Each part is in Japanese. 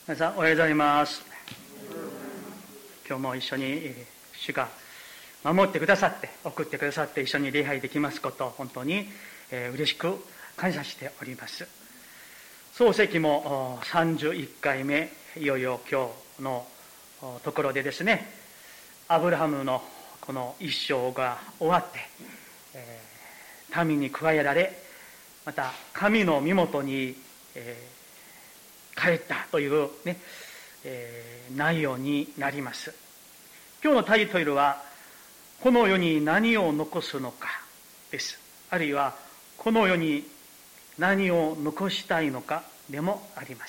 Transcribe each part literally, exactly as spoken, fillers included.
皆さんおはようございます。今日も一緒に主が守ってくださって送ってくださって一緒に礼拝できますことを本当に嬉しく感謝しております。漱石もさんじゅういっかいめ、いよいよ今日のところでですね、アブラハムのこの一生が終わって、えー、民に加えられ、また神の身元に、えー帰ったというね、えー、内容になります。今日のタイトルは、この世に何を残すのかです。あるいは、この世に何を残したいのかでもあります。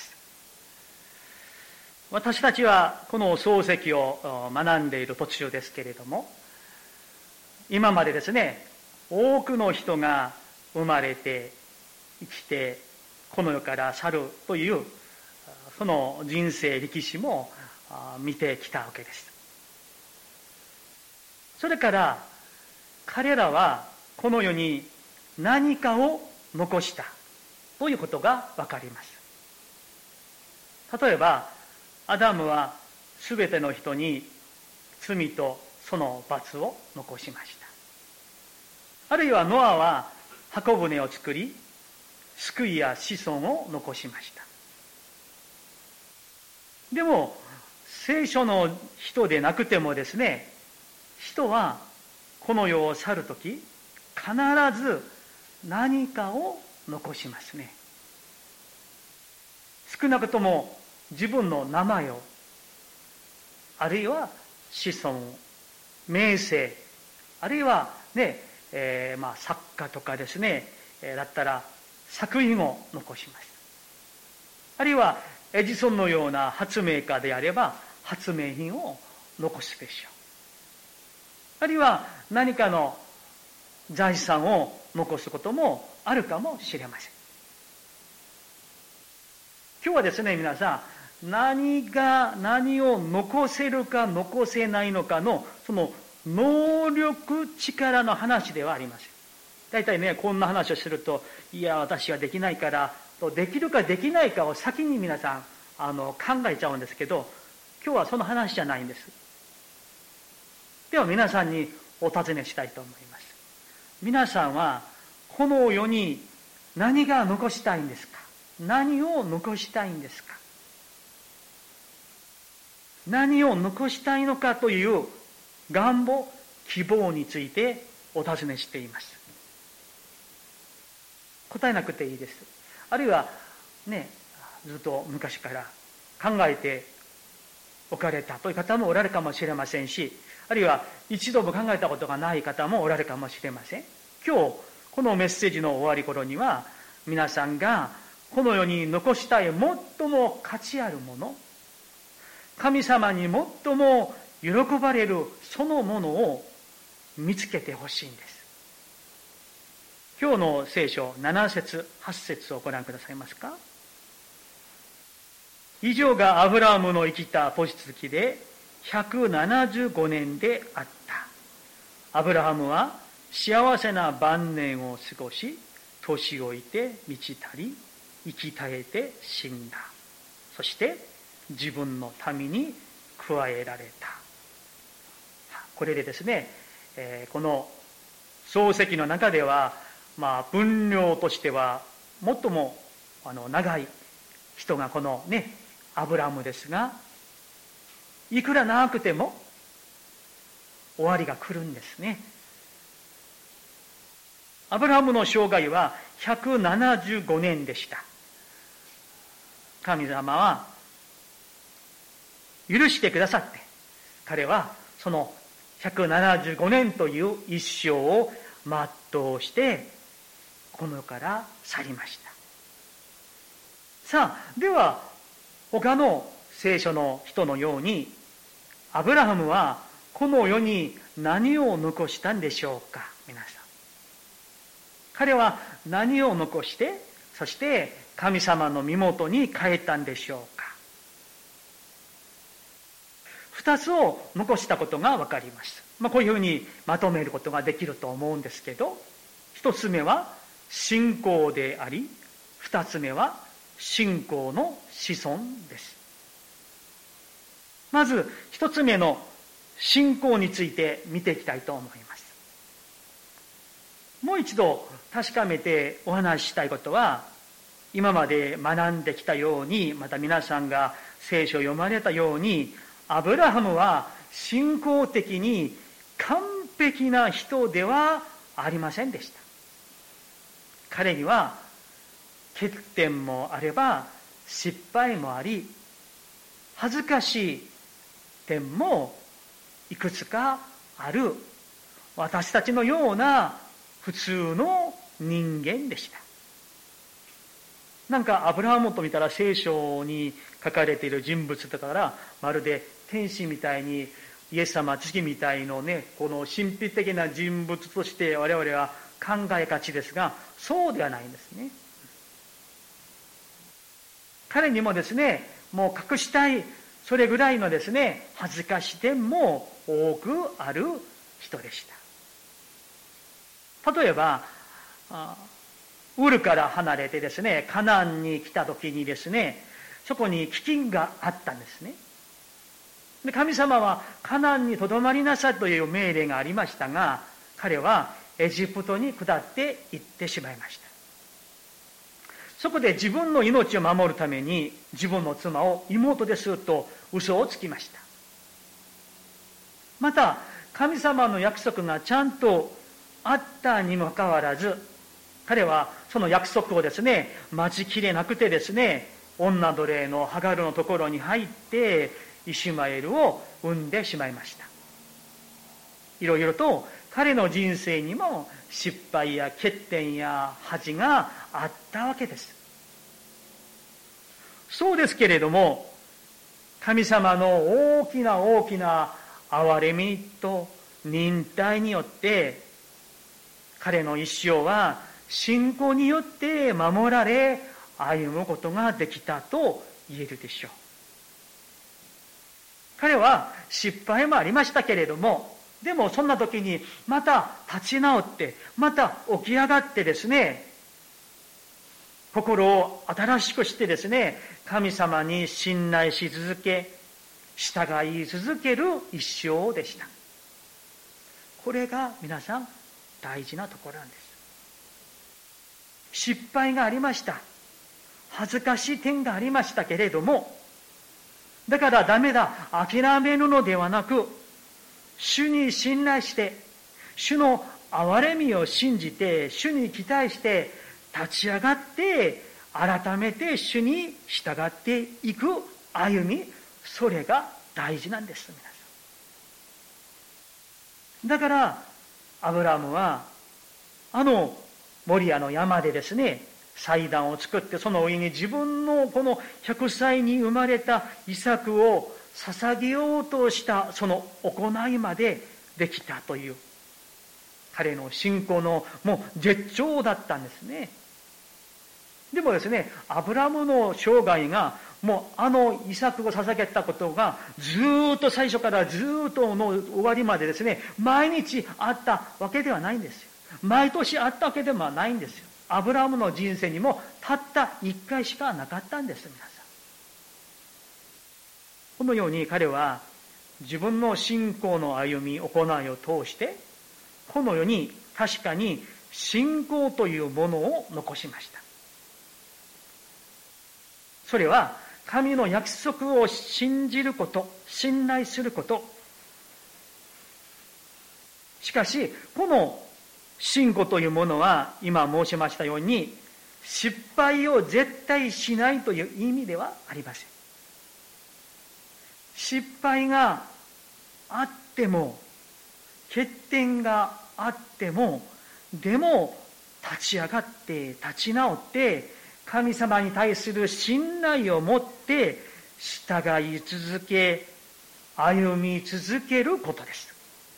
私たちはこの漱石を学んでいる途中ですけれども、今までですね、多くの人が生まれて生きてこの世から去るというその人生歴史も見てきたわけです。それから彼らはこの世に何かを残したということがわかります。例えばアダムはすべての人に罪とその罰を残しました。あるいはノアは箱舟を作り、救いや子孫を残しました。でも聖書の人でなくてもですね、人はこの世を去るとき必ず何かを残しますね。少なくとも自分の名前を、あるいは子孫を、名声、あるいはね、えー、まあ作家とかですね、だったら作品を残します。あるいはエジソンのような発明家であれば発明品を残すでしょう。あるいは何かの財産を残すこともあるかもしれません。今日はですね、皆さん、何が何を残せるか残せないのかのその能力、力の話ではありません。大体ね、こんな話をすると、いや私はできないからと、できるかできないかを先に皆さんあの考えちゃうんですけど、今日はその話じゃないんです。では皆さんにお尋ねしたいと思います。皆さんはこの世に何が残したいんですか？何を残したいんですか？何を残したいのかという願望、希望についてお尋ねしています。答えなくていいです。あるいはね、ずっと昔から考えておかれたという方もおられるかもしれませんし、あるいは一度も考えたことがない方もおられるかもしれません。今日このメッセージの終わり頃には、皆さんがこの世に残したい最も価値あるもの、神様に最も喜ばれるそのものを見つけてほしいんです。今日の聖書なな節はち節をご覧くださいますか。以上がアブラハムの生きた年月でひゃくななじゅうごねんであった。アブラハムは幸せな晩年を過ごし、年老いて満ち足り、生き絶えて死んだ。そして自分の民に加えられた。これでですね、えー、この漱石の中では、まあ、分量としては最もあの長い人がこのね、アブラハムですが、いくら長くても終わりが来るんですね。アブラハムの生涯はひゃくななじゅうごねんでした。神様は許してくださって、彼はそのひゃくななじゅうごねんという一生を全うしてこの世から去りました。さあ、では他の聖書の人のように、アブラハムはこの世に何を残したんでしょうか。皆さん、彼は何を残して、そして神様の身元に帰ったんでしょうか。二つを残したことが分かります。まあ、こういうふうにまとめることができると思うんですけど、一つ目は信仰であり、二つ目は信仰の子孫です。 まず一つ目の信仰について見ていきたいと思います。もう一度確かめてお話ししたいことは、今まで学んできたように、また皆さんが聖書を読まれたように、アブラハムは信仰的に完璧な人ではありませんでした。彼には欠点もあれば失敗もあり、恥ずかしい点もいくつかある、私たちのような普通の人間でした。なんかアブラハムと見たら、聖書に書かれている人物だから、まるで天使みたいに、イエス様、月みたいのね、この神秘的な人物として我々は考えがちですが、そうではないんですね。彼にもですね、もう隠したい、それぐらいのですね、恥ずかし点も多くある人でした。例えば、ウルから離れてですね、カナンに来た時にですね、そこに飢饉があったんですね。で、神様はカナンにとどまりなさいという命令がありましたが、彼はエジプトに下って行ってしまいました。そこで自分の命を守るために、自分の妻を妹ですと嘘をつきました。また、神様の約束がちゃんとあったにもかかわらず、彼はその約束をですね、待ちきれなくてですね、女奴隷のハガルのところに入ってイシュマエルを産んでしまいました。いろいろと彼の人生にも失敗や欠点や恥があったわけです。そうですけれども、神様の大きな大きな憐れみと忍耐によって彼の一生は信仰によって守られ、歩むことができたと言えるでしょう。彼は失敗もありましたけれども、でもそんな時にまた立ち直って、また起き上がってですね、心を新しくしてですね、神様に信頼し続け、従い続ける一生でした。これが皆さん大事なところなんです。失敗がありました。恥ずかしい点がありましたけれども、だからダメだ、諦めるのではなく、主に信頼して、主の憐れみを信じて、主に期待して立ち上がって、改めて主に従っていく歩み、それが大事なんです、皆さん。だからアブラハムはあのモリアの山でですね、祭壇を作って、その上に自分のこのひゃくさいに生まれたイサクを捧げようとしたその行いまでできたという、彼の信仰のもう絶頂だったんですね。でもですね、アブラムの生涯がもうあのイサクを捧げたことがずっと最初からずっとの終わりまでですね、毎日あったわけではないんですよ。毎年あったわけでもないんですよ。アブラムの人生にもたった一回しかなかったんです、皆さん。このように彼は自分の信仰の歩み、行いを通して、この世に確かに信仰というものを残しました。それは神の約束を信じること、信頼すること。しかし、この信仰というものは、今申しましたように、失敗を絶対しないという意味ではありません。失敗があっても、欠点があっても、でも立ち上がって立ち直って、神様に対する信頼を持って従い続け、歩み続けることです。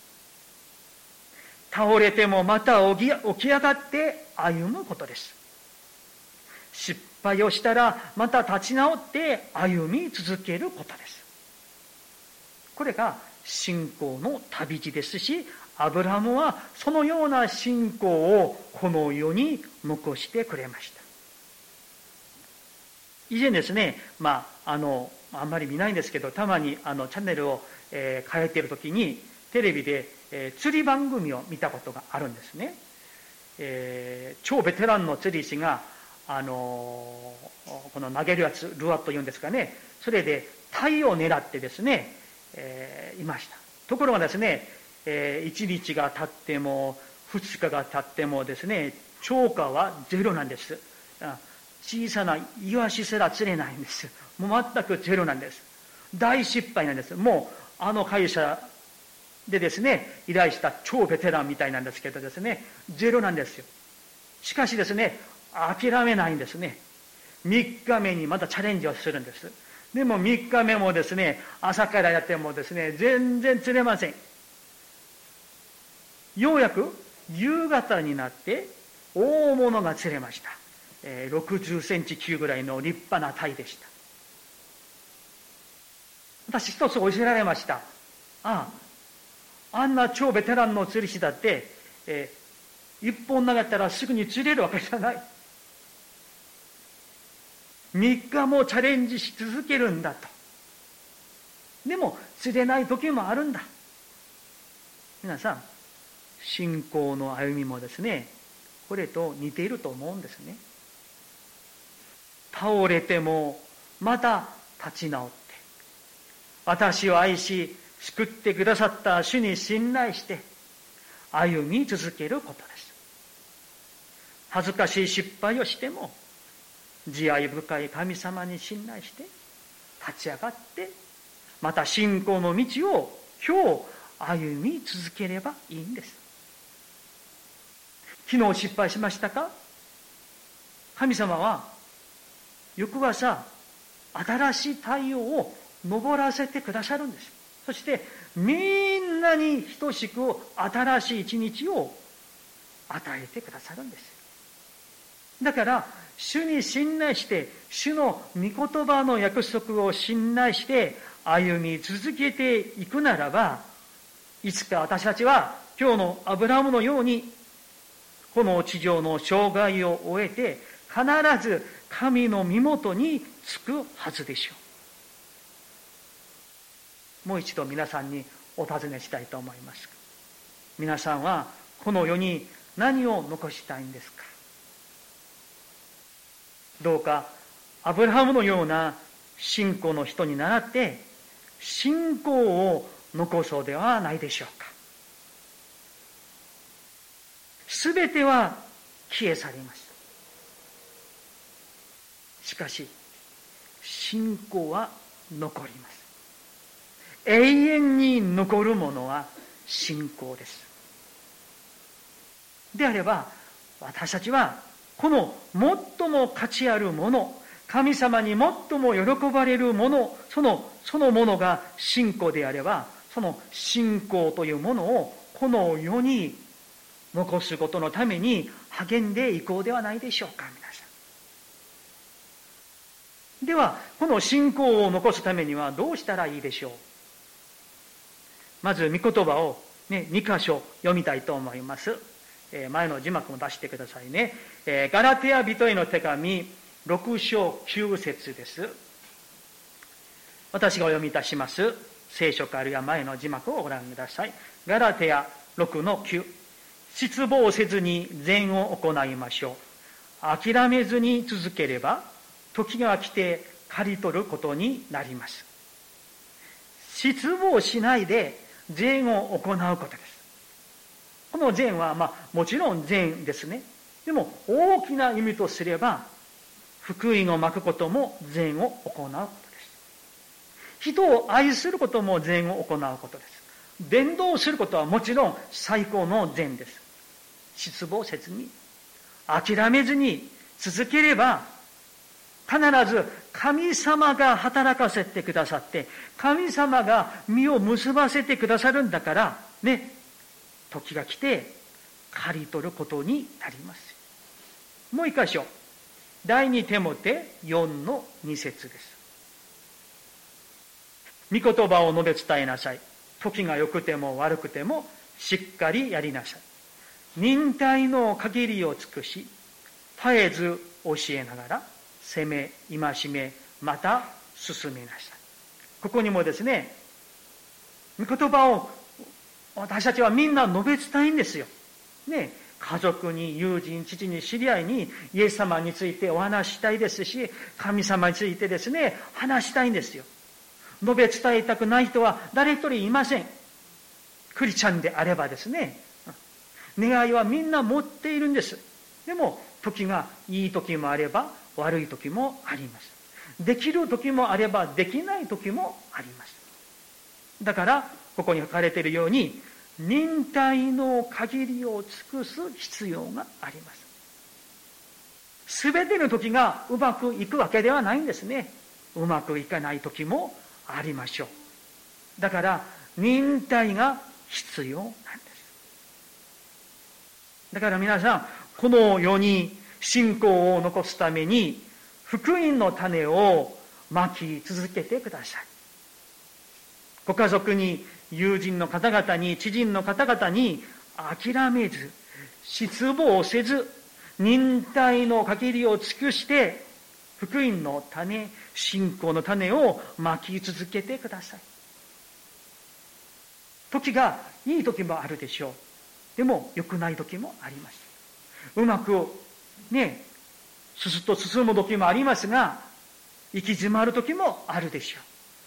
倒れてもまた起き上がって歩むことです。失敗をしたらまた立ち直って歩み続けることです。これが信仰の旅路ですし、アブラハムはそのような信仰をこの世に残してくれました。以前ですね、まあ、あのあんまり見ないんですけど、たまにあのチャンネルを、えー、変えているときにテレビで、えー、釣り番組を見たことがあるんですね。えー、超ベテランの釣り師が、あのー、この投げるやつ、ルアーというんですかね、それで鯛を狙ってですね、えー、いました。ところがですね、えー、いちにちが経ってもふつかが経ってもですね、釣果はゼロなんです。小さなイワシすら釣れないんです。もう全くゼロなんです。大失敗なんです。もうあの会社でですね、依頼した超ベテランみたいなんですけどですね、ゼロなんですよ。しかしですね、諦めないんですね。みっかめにまたチャレンジをするんです。でもみっかめもですね、朝からやってもですね、全然釣れません。ようやく夕方になって大物が釣れました。えー、ろくじゅっセンチ級ぐらいの立派な鯛でした。私一つ教えられました。ああ、あんな超ベテランの釣り師だって、えー、一本投げたらすぐに釣れるわけじゃない。みっかもチャレンジし続けるんだと。でも釣れない時もあるんだ。皆さん、信仰の歩みもですね、これと似ていると思うんですね。倒れてもまた立ち直って、私を愛し救ってくださった主に信頼して歩み続けることです。恥ずかしい失敗をしても慈愛深い神様に信頼して立ち上がって、また信仰の道を今日歩み続ければいいんです。昨日失敗しましたか？神様は翌朝新しい太陽を昇らせてくださるんです。そしてみんなに等しく新しい一日を与えてくださるんです。だから主に信頼して、主の御言葉の約束を信頼して歩み続けていくならば、いつか私たちは今日のアブラハムのようにこの地上の生涯を終えて必ず神の身元につくはずでしょう。もう一度皆さんにお尋ねしたいと思います。皆さんはこの世に何を残したいんですか？どうかアブラハムのような信仰の人に倣って信仰を残そうではないでしょうか。すべては消え去ります。しかし信仰は残ります。永遠に残るものは信仰です。であれば私たちはこの最も価値あるもの、神様に最も喜ばれるもの、そのそのものが信仰であれば、その信仰というものをこの世に残すことのために励んでいこうではないでしょうか。皆さんではこの信仰を残すためにはどうしたらいいでしょう。まず御言葉を、ね、に箇所読みたいと思います。えー、前の字幕も出してくださいね。えー、ガラテヤ人への手紙ろく章きゅう節です。私がお読みいたします。聖書かあるいは前の字幕をご覧ください。ガラテヤろくのきゅう、失望せずに善を行いましょう。諦めずに続ければ時が来て刈り取ることになります。失望しないで善を行うことです。この善は、まあ、もちろん善ですね。でも大きな意味とすれば福音をまくことも善を行うことです。人を愛することも善を行うことです。伝道することはもちろん最高の善です。失望せずに諦めずに続ければ必ず神様が働かせてくださって神様が実を結ばせてくださるんだからね、時が来て刈り取ることになります。もう一箇所、第二テモテよんのに節です。御言葉を述べ伝えなさい。時が良くても悪くてもしっかりやりなさい。忍耐の限りを尽くし絶えず教えながら責め戒めまた進めなさい。 ここにもですね、御言葉を私たちはみんな述べ伝えんですよ。ね、家族に、友人、父に、知り合いに、イエス様についてお話ししたいですし、神様についてですね、話したいんですよ。述べ伝えたくない人は誰一人いません。クリスチャンであればですね、願いはみんな持っているんです。でも、時がいい時もあれば、悪い時もあります。できる時もあれば、できない時もあります。だから、ここに書かれているように、忍耐の限りを尽くす必要があります。すべての時がうまくいくわけではないんですね。うまくいかない時もありましょう。だから、忍耐が必要なんです。だから皆さん、この世に信仰を残すために、福音の種をまき続けてください。ご家族に、友人の方々に、知人の方々に諦めず、失望せず、忍耐の限りを尽くして、福音の種、信仰の種をまき続けてください。時がいい時もあるでしょう。でも良くない時もあります。うまくね、すすっと進む時もありますが、行き詰まる時もあるでしょう。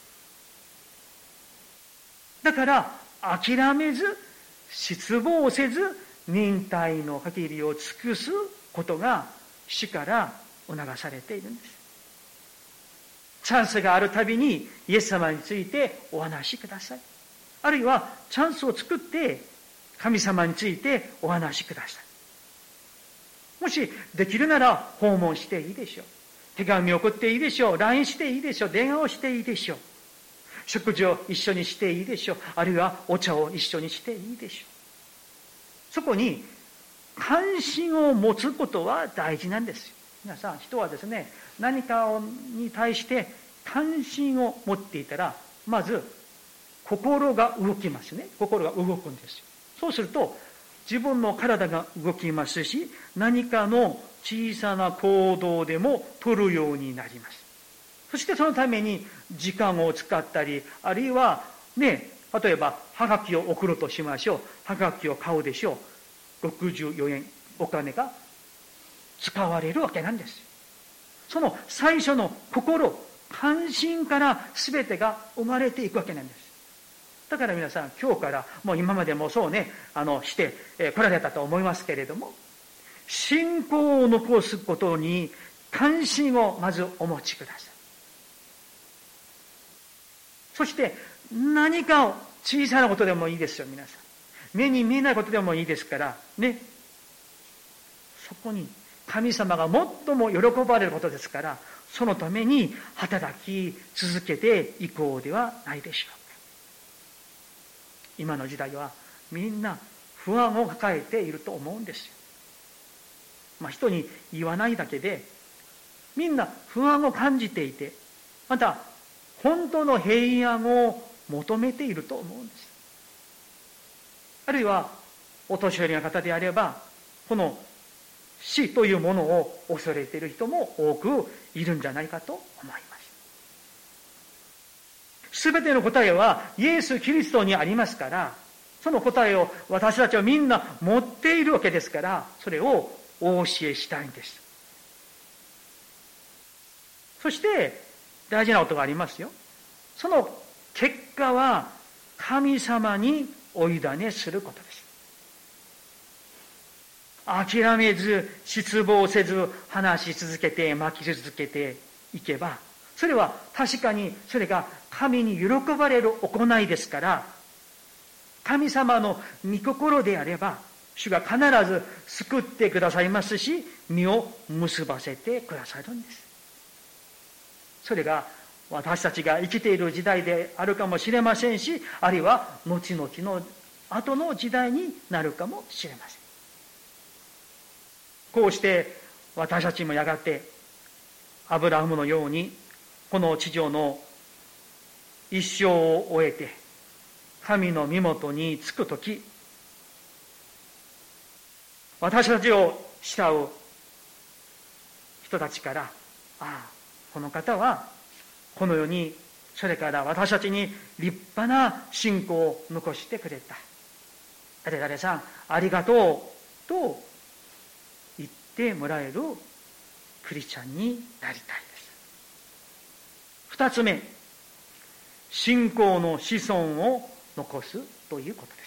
だから諦めず、失望せず、忍耐の限りを尽くすことが主から促されているんです。チャンスがあるたびにイエス様についてお話しください。あるいはチャンスを作って神様についてお話しください。もしできるなら訪問していいでしょう。手紙を送っていいでしょう。ライン していいでしょう。電話をしていいでしょう。食事を一緒にしていいでしょう。あるいはお茶を一緒にしていいでしょう。そこに関心を持つことは大事なんですよ。皆さん、人はですね、何かに対して関心を持っていたら、まず心が動きますね。心が動くんですよ。そうすると自分の体が動きますし、何かの小さな行動でも取るようになります。そしてそのために時間を使ったり、あるいはね、例えばはがきを送るとしましょう。はがきを買うでしょう。ろくじゅうよえんお金が使われるわけなんです。その最初の心、関心から全てが生まれていくわけなんです。だから皆さん、今日からもう今までもそうね、あのして来られたと思いますけれども、信仰を残すことに関心をまずお持ちください。そして何かを小さなことでもいいですよ、皆さん。目に見えないことでもいいですからね。そこに神様が最も喜ばれることですから、そのために働き続けていこうではないでしょうか。今の時代はみんな不安を抱えていると思うんですよ。まあ人に言わないだけでみんな不安を感じていて、また本当の平安を求めていると思うんです。あるいはお年寄りの方であれば、この死というものを恐れている人も多くいるんじゃないかと思います。すべての答えはイエス・キリストにありますから、その答えを私たちはみんな持っているわけですから、それをお教えしたいんです。そして大事なことがありますよ。その結果は神様にお委ねすることです。諦めず、失望せず、話し続けて、巻き続けていけば、それは確かにそれが神に喜ばれる行いですから、神様の御心であれば、主が必ず救ってくださいますし、実を結ばせてくださるんです。それが私たちが生きている時代であるかもしれませんし、あるいは後々の後の時代になるかもしれません。こうして私たちもやがてアブラハムのようにこの地上の一生を終えて神の身元に着くとき、私たちを慕う人たちから、ああ、この方はこの世にそれから私たちに立派な信仰を残してくれた。誰々さんありがとうと言ってもらえるクリスチャンになりたいです。二つ目、信仰の子孫を残すということです。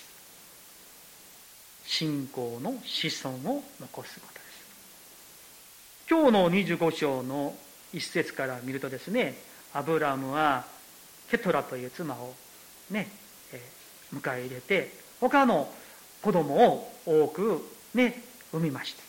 信仰の子孫を残すことです。今日のにじゅうご章の一節から見るとですね、アブラムはケトラという妻をね、えー、迎え入れて、他の子供を多くね、産みました。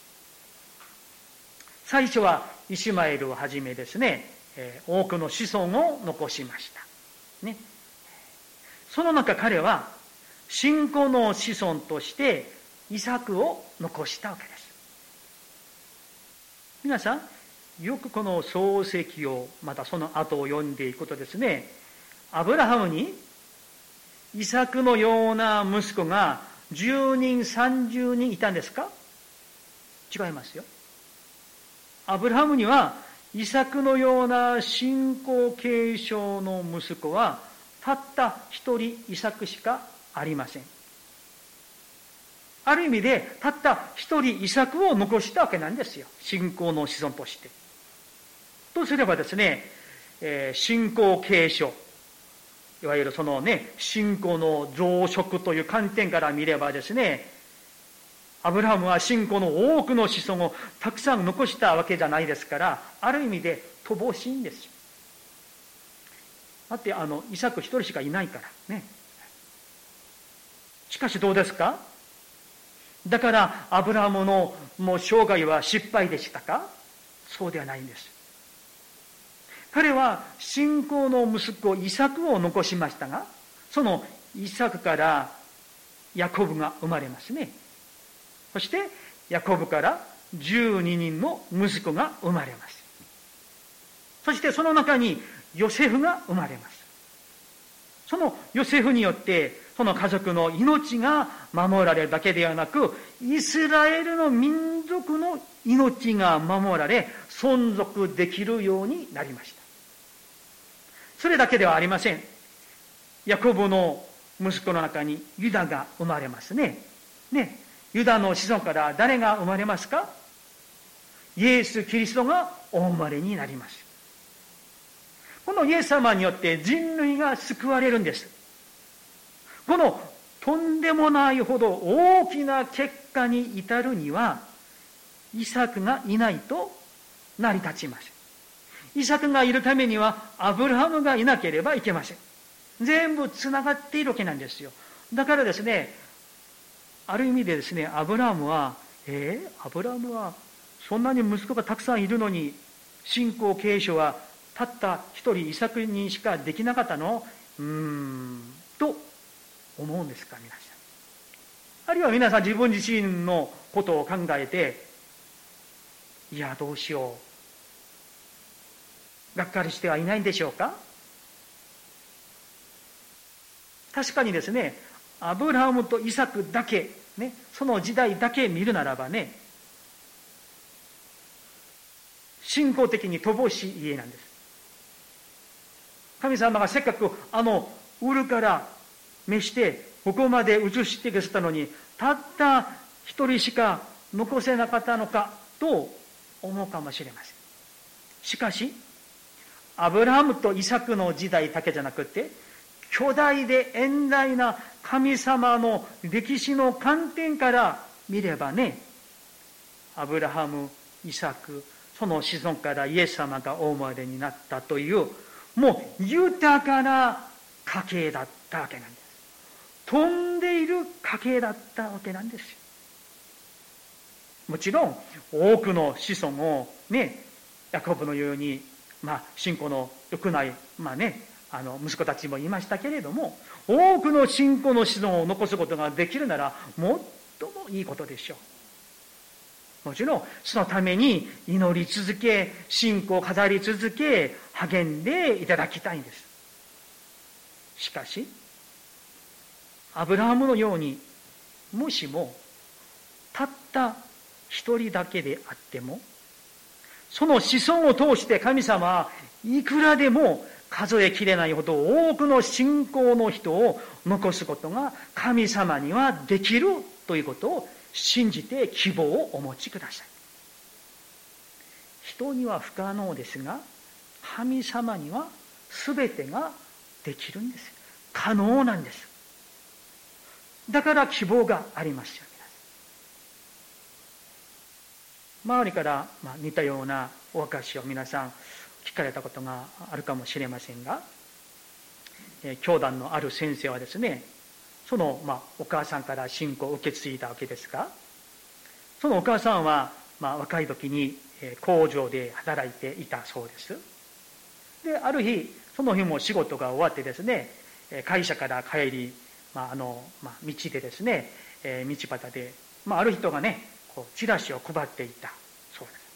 最初はイシュマエルをはじめですね、えー、多くの子孫を残しました。ね。その中彼は信仰の子孫としてイサクを残したわけです。皆さん、よくこの創世記をまたその後を読んでいくとですね、アブラハムにイサクのような息子がじゅうにんさんじゅうにんいたんですか？違いますよ。アブラハムにはイサクのような信仰継承の息子はたった一人イサクしかありません。ある意味でたった一人イサクを残したわけなんですよ。信仰の子孫として。とすればですね、えー、信仰継承、いわゆるそのね、信仰の増殖という観点から見ればですね、アブラハムは信仰の多くの子孫をたくさん残したわけじゃないですから、ある意味で乏しいんですよ。だってあのイサク一人しかいないからね。しかしどうですか？だからアブラハムのもう生涯は失敗でしたか？そうではないんです。彼は信仰の息子イサクを残しましたが、そのイサクからヤコブが生まれますね。そしてヤコブからじゅうににんの息子が生まれます。そしてその中にヨセフが生まれます。そのヨセフによってその家族の命が守られるだけではなく、イスラエルの民族の命が守られ存続できるようになりました。それだけではありません。ヤコブの息子の中にユダが生まれますね。ね、ユダの子孫から誰が生まれますか？イエス・キリストがお生まれになります。このイエス様によって人類が救われるんです。このとんでもないほど大きな結果に至るには、イサクがいないと成り立ちません。イサクがいるためにはアブラハムがいなければいけません。全部つながっているわけなんですよ。だからですね、ある意味でですね、アブラハムは、えー、アブラハムはそんなに息子がたくさんいるのに、信仰継承はたった一人イサクにしかできなかったの？うーん、と思うんですか、皆さん。あるいは皆さん自分自身のことを考えて、いや、どうしよう。がっかりしてはいないんでしょうか？確かにですね、アブラハムとイサクだけ、ね、その時代だけ見るならばね、信仰的に乏しい家なんです。神様がせっかくあのウルから召してここまで移してくださったのに、たった一人しか残せなかったのかと思うかもしれません。しかしアブラハムとイサクの時代だけじゃなくて、巨大で遠大な神様の歴史の観点から見ればね、アブラハム、イサク、その子孫からイエス様がお生まれになったという、もう豊かな家系だったわけなんです。飛んでいる家系だったわけなんですよ。もちろん多くの子孫をね、ヤコブのように、まあ信仰の良くない、まあね、あの息子たちもいましたけれども、多くの信仰の子孫を残すことができるなら最もいいことでしょう。もちろんそのために祈り続け、信仰を語り続け、励んでいただきたいんです。しかしアブラハムのように、もしもたった一人だけであっても、その子孫を通して神様はいくらでも数えきれないほど多くの信仰の人を残すことが神様にはできるということを信じて希望をお持ちください。人には不可能ですが、神様には全てができるんです。可能なんです。だから希望がありますよ。周りから、まあ、似たようなお証を皆さん聞かれたことがあるかもしれませんが、えー、教団のある先生はですね、その、まあ、お母さんから信仰を受け継いだわけですが、そのお母さんは、まあ、若い時に、えー、工場で働いていたそうです。で、ある日、その日も仕事が終わってですね、会社から帰り、まああのまあ、道でですね、えー、道端で、まあ、ある人がね、こうチラシを配っていたそうです。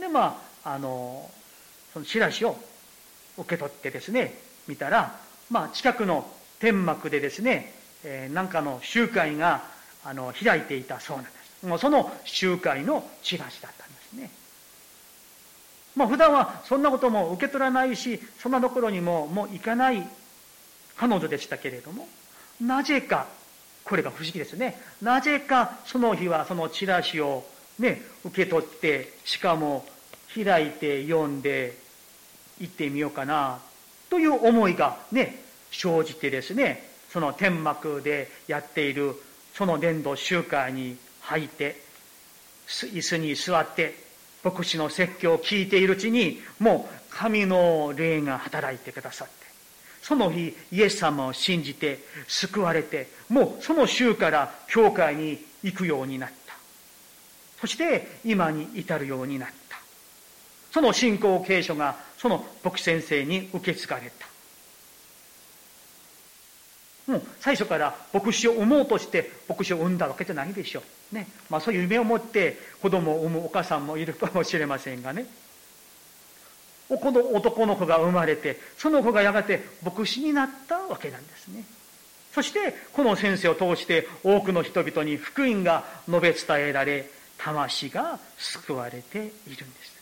で、まあ、あのそのチラシを受け取ってですね、見たら、まあ、近くの天幕でですね、えー、なんかの集会があの開いていたそうなんです。もうその集会のチラシだったんですね。まあ、普段はそんなことも受け取らないし、そんなところにももう行かない彼女でしたけれども、なぜか、これが不思議ですね。なぜかその日はそのチラシをね、受け取って、しかも開いて読んで行ってみようかなという思いがね、生じてですね、その天幕でやっているその伝道集会に入って、椅子に座って、牧師の説教を聞いているうちに、もう神の霊が働いてくださって、その日イエス様を信じて救われて、もうその週から教会に行くようになった。そして今に至るようになった。その信仰継承がその牧師先生に受け継がれた。もう最初から牧師を産もうとして牧師を産んだわけじゃないでしょうね。まあそういう夢を持って子供を産むお母さんもいるかもしれませんがね、この男の子が生まれて、その子がやがて牧師になったわけなんですね。そしてこの先生を通して多くの人々に福音が述べ伝えられ、魂が救われているんです。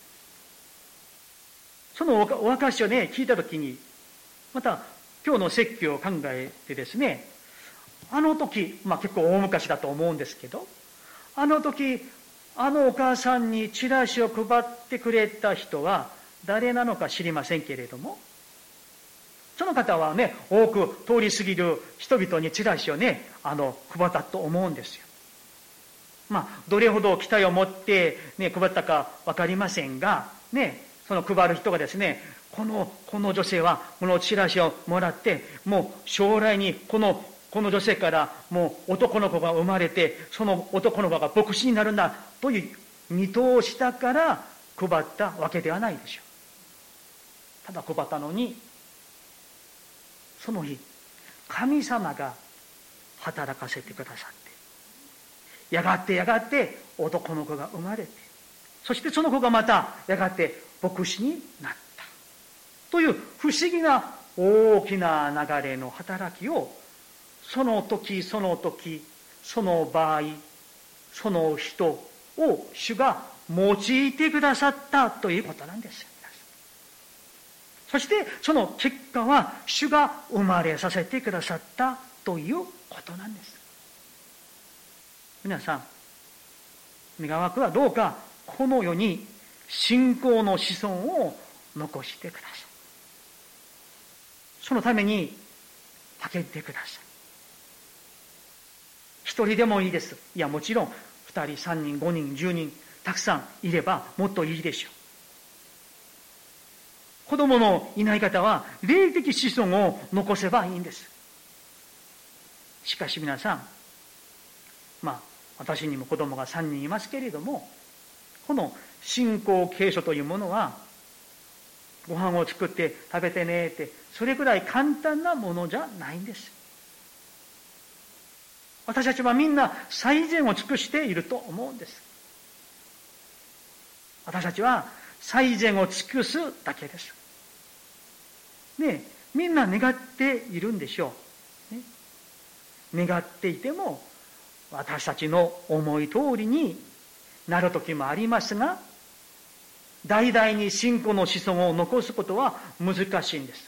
そのお証をね、聞いたときに、また今日の説教を考えてですね、あの時、まあ結構大昔だと思うんですけど、あの時あのお母さんにチラシを配ってくれた人は誰なのか知りませんけれども、その方はね、多く通り過ぎる人々にチラシをね、あの配ったと思うんですよ。まあどれほど期待を持ってね配ったか分かりませんがね、その配る人がですね、このこの女性はこのチラシをもらって、もう将来にこのこの女性からもう男の子が生まれて、その男の子が牧師になるんだという見通しだから配ったわけではないでしょう。ただ配ったのに、その日神様が働かせてくださって、やがてやがて男の子が生まれて、そしてその子がまたやがて牧師になったという不思議な大きな流れの働きを、その時その時その場合その人を主が用いてくださったということなんですよ。そしてその結果は主が生まれさせてくださったということなんです。皆さん、願わくはどうかこの世に信仰の子孫を残してください。そのために叫んでください。一人でもいいです。いや、もちろん二人、三人、五人、十人たくさんいればもっといいでしょう。子供のいない方は霊的子孫を残せばいいんです。しかし皆さん、まあ私にも子供がさんにんいますけれども、この信仰継承というものは、ご飯を作って食べてねって、それくらい簡単なものじゃないんです。私たちはみんな最善を尽くしていると思うんです。私たちは最善を尽くすだけです。ね、みんな願っているんでしょう。ね、願っていても私たちの思い通りになる時もありますが、 代々に信仰の子孫を残すことは難しいんです。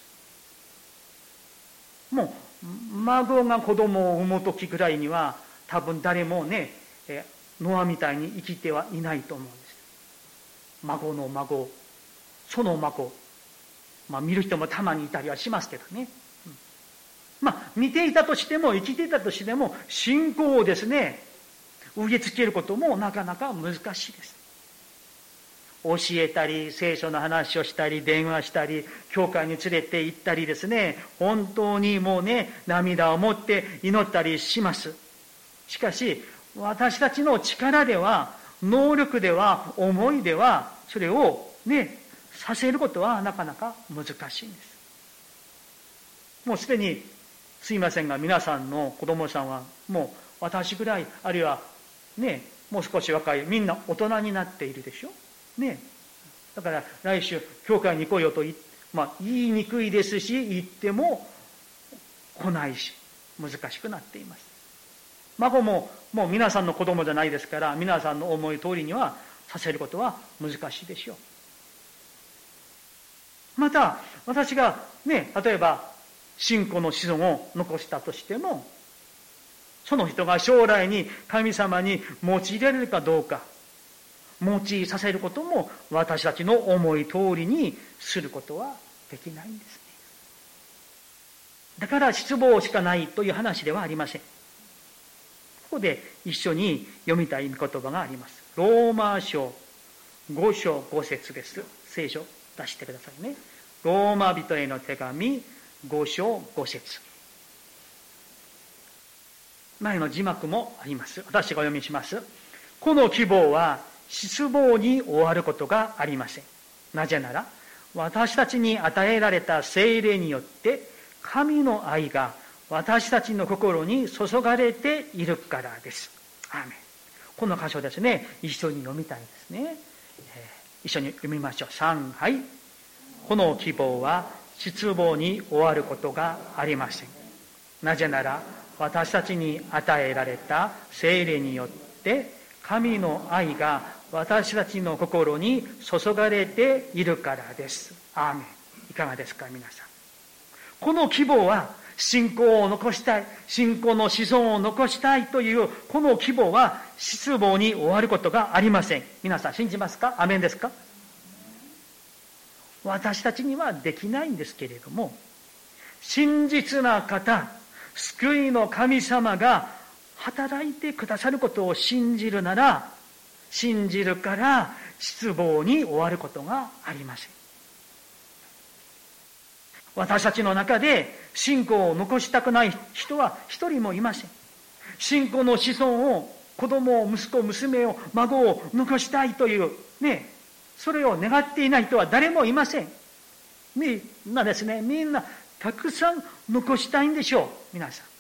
もう孫が子供を産む時ぐらいには多分誰もね、ノアみたいに生きてはいないと思うんです。孫の孫、その孫、まあ見る人もたまにいたりはしますけどね。うん、まあ見ていたとしても、生きていたとしても、信仰をですね、植え付けることもなかなか難しいです。教えたり、聖書の話をしたり、電話したり、教会に連れて行ったりですね、本当にもうね、涙を持って祈ったりします。しかし、私たちの力では、能力では、思いでは、それをね、させることはなかなか難しいんです。もうすでに、すいませんが、皆さんの子供さんは、もう私ぐらい、あるいはね、もう少し若い、みんな大人になっているでしょ。ね、だから来週教会に来いよと言、まあ、言いにくいですし、言っても来ないし難しくなっています。孫ももう皆さんの子供じゃないですから、皆さんの思い通りにはさせることは難しいでしょう。また私がね、例えば信仰の子孫を残したとしても、その人が将来に神様に用いられるかどうか、用いさせることも私たちの思い通りにすることはできないんですね。だから失望しかないという話ではありません。ここで一緒に読みたい言葉があります。ローマ書ご章ご節です。聖書出してくださいね。ローマ人への手紙ご章ご節。前の字幕もあります。私がお読みします。この希望は失望に終わることがありません。なぜなら、私たちに与えられた聖霊によって、神の愛が私たちの心に注がれているからです。アーメン。この箇所ですね、一緒に読みたいですね。えー、一緒に読みましょう。さん、はい。この希望は失望に終わることがありません。なぜなら、私たちに与えられた聖霊によって、神の愛が私たちの心に注がれているからです。アーメン。いかがですか、皆さん。この希望は、信仰を残したい、信仰の子孫を残したいという、この希望は失望に終わることがありません。皆さん信じますか？アーメンですか？私たちにはできないんですけれども、真実な方、救いの神様が働いてくださることを信じるなら、信じるから失望に終わることがありません。私たちの中で信仰を残したくない人は一人もいません。信仰の子孫を、子供を、息子、娘を、孫を残したいというね、それを願っていない人は誰もいません。みんなですね、みんなたくさん残したいんでしょう、皆さん。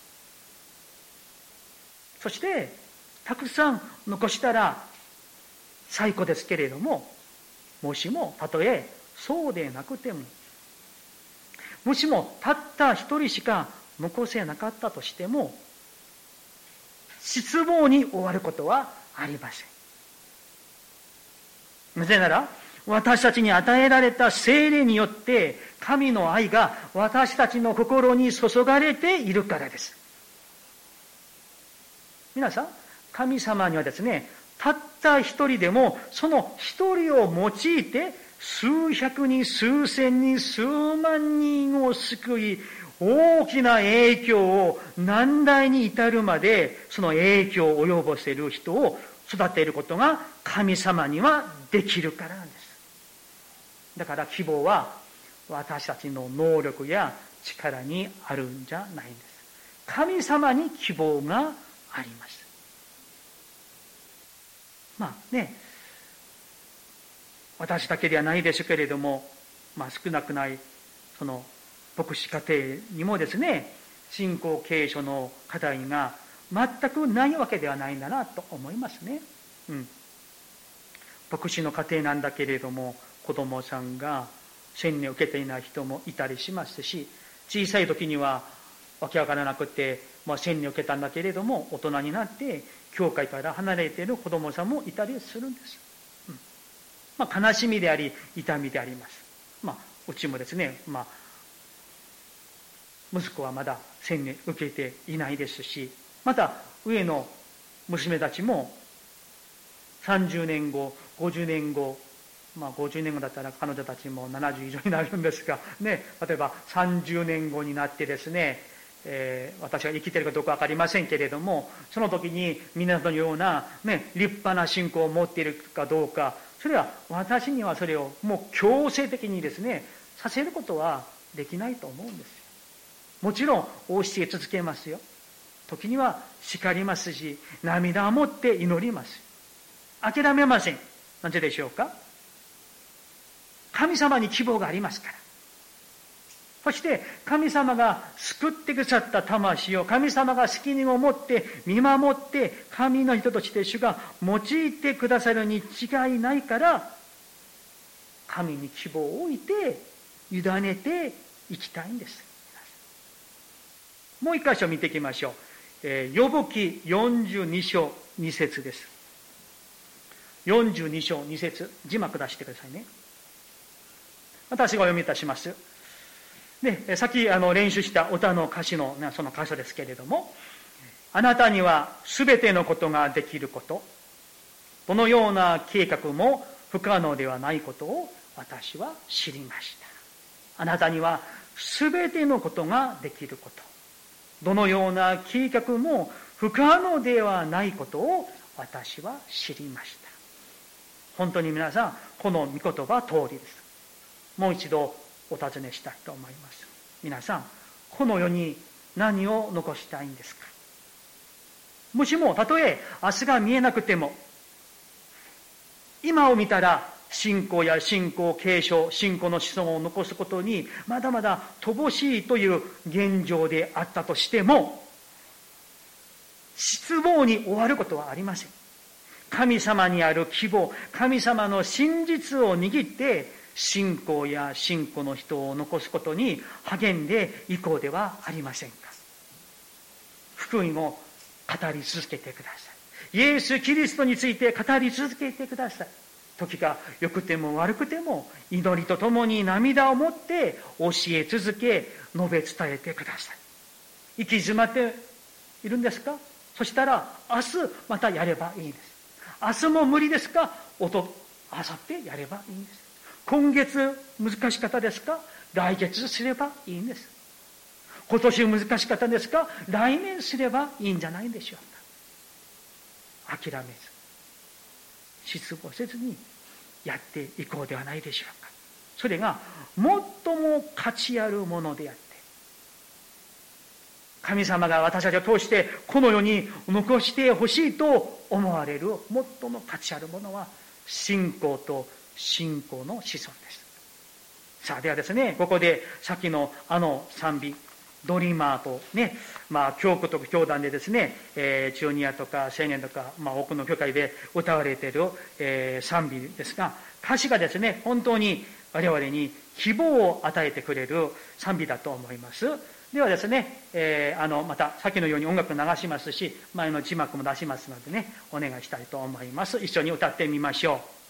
そしてたくさん残したら最高ですけれども、もしもたとえそうでなくても、もしもたった一人しか残せなかったとしても、失望に終わることはありません。なぜなら、私たちに与えられた聖霊によって神の愛が私たちの心に注がれているからです。皆さん、神様にはですね、たった一人でもその一人を用いて数百人、数千人、数万人を救い、大きな影響を難題に至るまでその影響を及ぼせる人を育てることが神様にはできるからなんです。だから希望は私たちの能力や力にあるんじゃないんです。神様に希望があります。まあね、私だけではないですけれども、まあ少なくないその牧師家庭にもですね、信仰継承の課題が全くないわけではないんだなと思いますね。うん。牧師の家庭なんだけれども、子供さんが洗礼を受けていない人もいたりしますし、小さい時にはわけわからなくて、まあ、洗礼を受けたんだけれども、大人になって教会から離れている子供さんもいたりするんです。うん、 まあ、悲しみであり痛みであります。まあ、うちもですね、まあ、息子はまだ洗礼受けていないですし、また上の娘たちもさんじゅうねんご、ごじゅうねんご、まあごじゅうねんごだったら彼女たちもななじゅう以上になるんですが、ね、例えばさんじゅうねんごになってですね、えー、私が生きているかどうか分かりませんけれども、その時に皆さんのような、ね、立派な信仰を持っているかどうか、それは私にはそれをもう強制的にですね、させることはできないと思うんですよ。もちろん教え続けますよ。時には叱りますし、涙を持って祈ります。諦めません。なぜでしょうか。神様に希望がありますから。そして神様が救ってくださった魂を神様が責任を持って見守って神の人として主が用いてくださるに違いないから、神に希望を置いて委ねていきたいんです。もう一箇所見ていきましょう。えー、ヨブ記よんじゅうに章に節です。よんじゅうに章に節、字幕出してくださいね。私がお読みいたします。で、さっきあの練習した歌の歌詞のその箇所ですけれども、あなたにはすべてのことができること、どのような計画も不可能ではないことを私は知りました。あなたにはすべてのことができること、どのような計画も不可能ではないことを私は知りました。本当に皆さん、この御言葉は通りです。もう一度お尋ねしたいと思います。皆さん、この世に何を残したいんですか。もしもたとえ明日が見えなくても、今を見たら信仰や信仰継承、信仰の子孫を残すことにまだまだ乏しいという現状であったとしても、失望に終わることはありません。神様にある希望、神様の真実を握って信仰や信仰の人を残すことに励んでいこうではありませんか。福音を語り続けてください。イエス・キリストについて語り続けてください。時が良くても悪くても祈りとともに涙を持って教え続け述べ伝えてください。行き詰まっているんですか。そしたら明日またやればいいんです。明日も無理ですか。おと明後日やればいいんです。今月難しかったですか。来月すればいいんです。今年難しかったですか。来年すればいいんじゃないでしょうか。諦めず失望せずにやっていこうではないでしょうか。それが最も価値あるものであって、神様が私たちを通してこの世に残してほしいと思われる最も価値あるものは信仰と信仰の子孫です。さあ、ではですね、ここでさっきのあの賛美ドリーマーとね、まあ教区とか教団でですね、えー、中ニアとか青年とか、まあ多くの教会で歌われている、えー、賛美ですが、歌詞がですね、本当に我々に希望を与えてくれる賛美だと思います。ではですね、えー、あのまたさっきのように音楽流しますし、前の字幕も出しますのでね、お願いしたいと思います。一緒に歌ってみましょう。